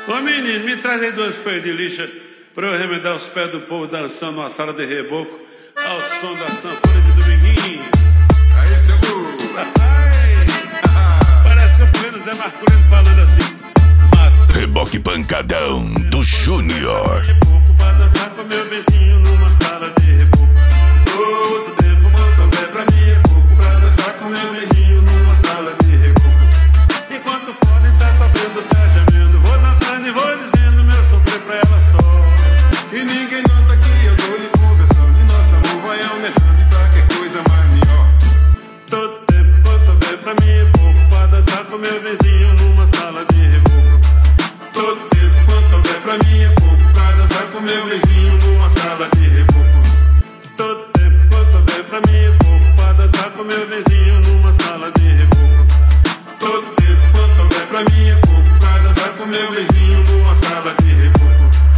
Ô menino, me traz aí 2 folhas de lixa pra eu remendar os pés do povo dançando numa sala de reboco ao som da sanfona de Dominguinho. Aí, seguro. Parece que eu tô vendo o Zé Marculino falando assim. Reboque pancadão do Júnior. Pra dançar com meu beijinho numa sala de reboco. Todo tempo quanto é pra mim é pouco. Pra dançar com meu beijinho numa sala de reboco. Enquanto o fone tá tocando, tá gemendo, vou dançando e vou dizendo meu sofrer pra ela só. E ninguém nota que eu tô lhe conversando. E nosso amor vai aumentando e pra que coisa mais melhor. Todo tempo quanto é pra mim é pouco. Pra dançar com meu beijinho numa sala de reboco. Todo tempo quanto é pra mim é pouco. Pra dançar com meu beijinho numa sala de reboco. Todo tempo quanto é pra mim é pouco. Pra dançar com meu beijinho numa sala de reboco. Todo tempo quanto é pra mim é pouco. Pra dançar com meu beijinho numa sala de reboco.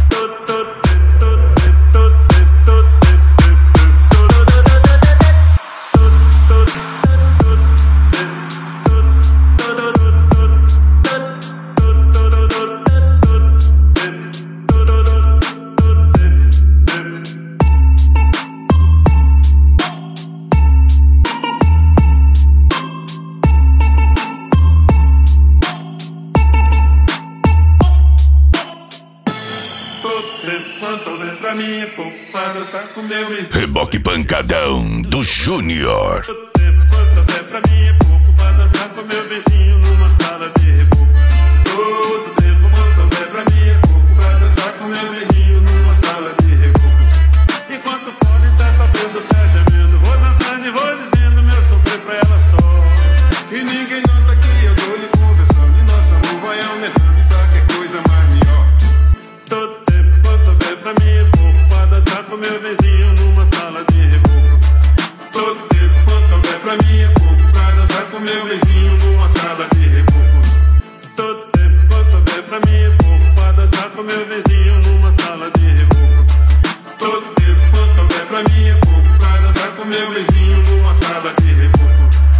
Pra mim é pouco pra dançar com meu beijinho. Reboque pancadão do Júnior. Todo tempo quanto é pra mim é pouco pra dançar com meu beijinho numa sala de reboco. Todo tempo quanto é pra mim é pouco. Pra dançar com meu beijinho numa sala de reboco. Enquanto o fone tá tocando, tá gemendo, vou dançando e vou dizendo meu sofrer pra ela só. E ninguém nota que eu tô lhe conversando. E nosso amor vai aumentando e pra que coisa mais melhor. Todo tempo quanto é pra mim é pouco pra dançar com meu beijinho numa sala de reboco. Todo tempo quanto é pra mim é pouco. Pra dançar com meu beijinho numa sala de reboco. Todo tempo quanto é pra mim é pouco pra dançar com meu beijinho numa sala de reboco. Todo tempo quanto é pra mim é pouco. Pra dançar com meu beijinho numa sala de reboco.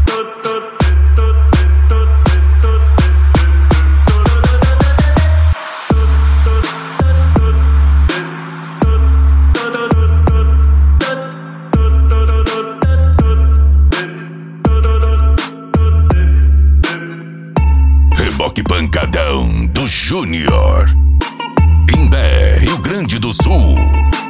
Reboque pancadão do Júnior. Imbé, Rio Grande do Sul.